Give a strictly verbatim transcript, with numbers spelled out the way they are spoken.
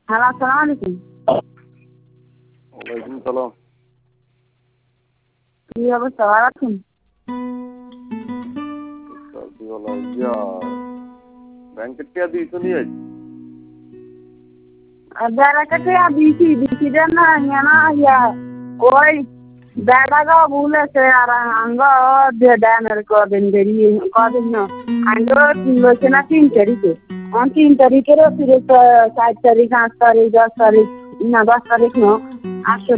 Hello, আসসালামু আলাইকুম। ওয়ালাইকুম সালাম। কি অবস্থা, ভালো আছেন? ব্যাংকের টিয়া দিয়েছো নিয়ে বেড়াকে দিয়েছি দিয়েছি রে না ইয়া না ইয়া ওই বেড়াগা বলেছে আর আঙ্গ দেনের কদিন দেরি কদিন না আঙ্গ বলছে না তিন তারিখে আমার তিন তারিখেরও ফিরে চার তারিখ আট তারিখ দশ তারিখ না দশ তারিখ না আসো